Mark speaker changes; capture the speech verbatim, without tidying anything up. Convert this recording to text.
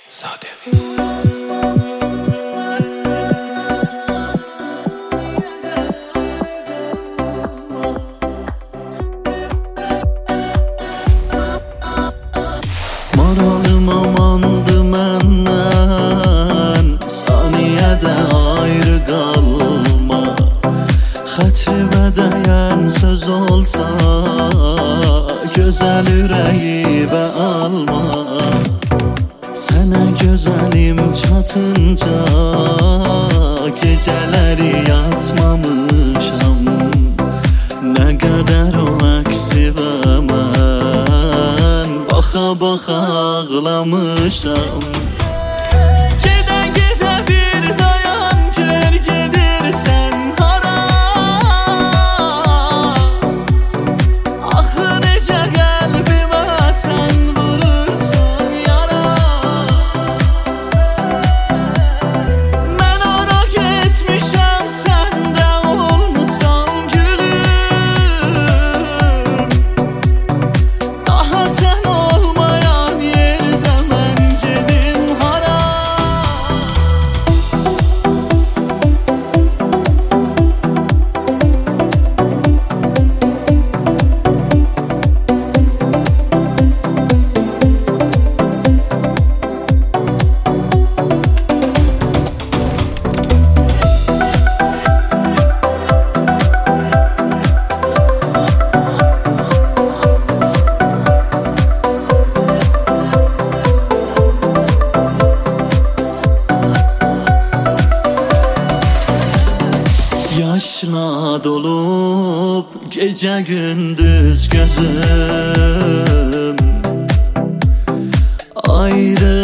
Speaker 1: Sadevi.
Speaker 2: Maralım amandı məndən, saniyədə ayrı qalma. Xətrivə dəyən söz olsa, gözəl ürəyivə alma. Sənə gözəlim çatınca, gecələri yatmamışam. Nə qədər o əksivə mən, baxa-baxa ağlamışam. Gedə-gedə bir dayan, gör gedirsən hara. Axı necə qəlbimə sən vurursan yara. Mən ora getmişəm, sən də olmusan gülüm. Daha sən olmayan yerdə mən gedim hara. Yaşla dolub gecə gündüz gözüm, ayrı